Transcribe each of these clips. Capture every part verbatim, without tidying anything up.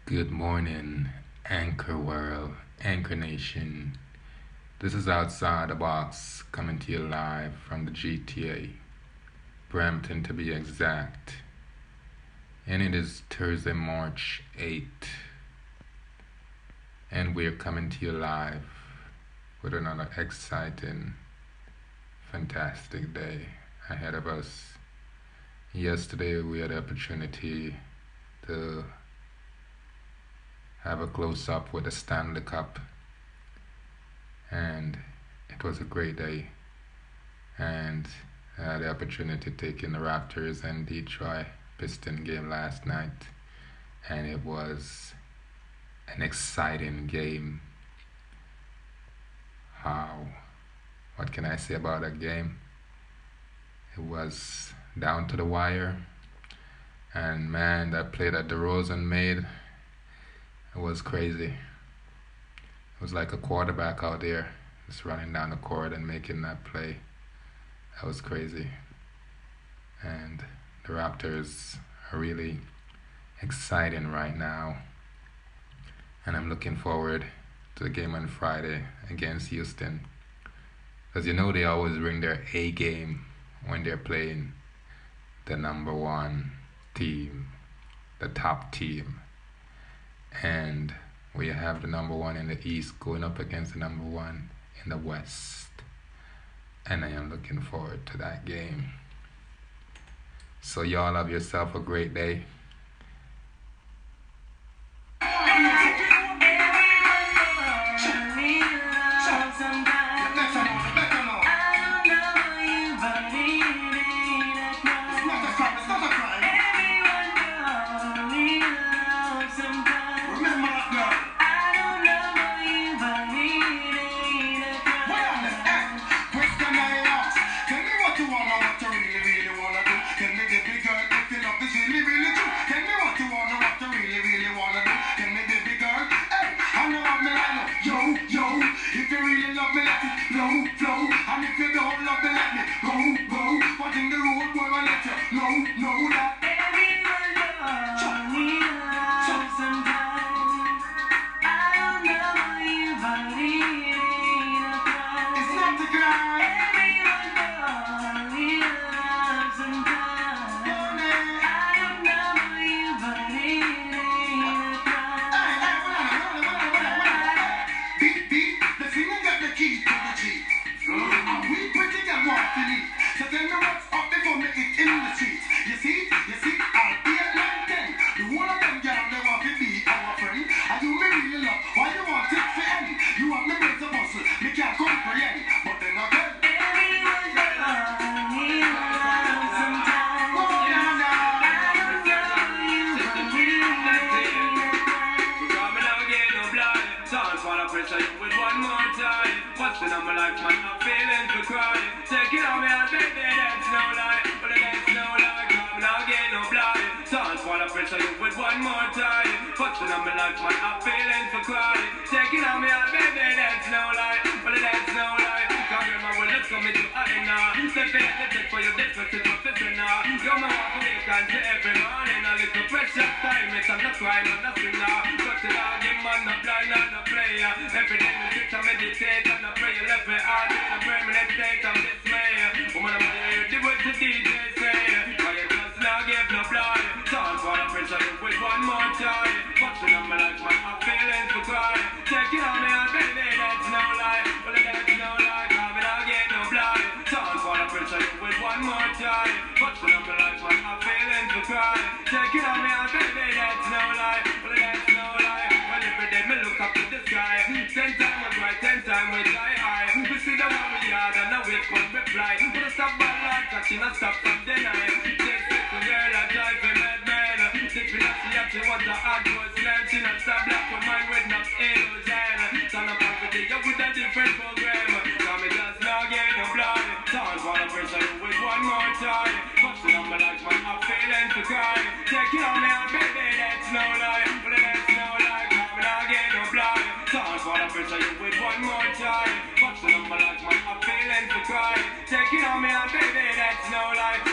Good morning, Anchor World, Anchor Nation. This is Outside the Box, coming to you live from the G T A, Brampton to be exact. And it is Thursday, March eighth. And we're coming to you live with another exciting, fantastic day ahead of us. Yesterday we had the opportunity to have a close-up with the Stanley Cup, and it was a great day. And I had the opportunity to take in the Raptors and Detroit Piston game last night, and it was an exciting game. How? What can I say about that game? It was down to the wire, and man, that play that DeRozan made, it was crazy. It was like a quarterback out there just running down the court and making that play. That was crazy. And the Raptors are really exciting right now. And I'm looking forward to the game on Friday against Houston. Because you know they always bring their A game when they're playing the number one team, the top team. And we have the number one in the East going up against the number one in the West. And I am looking forward to that game. So y'all have yourself a great day.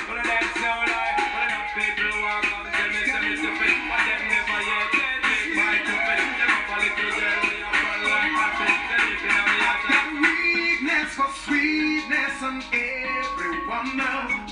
People walk up, tell me, tell me, tell me, but them never yet. sweetness and everyone else.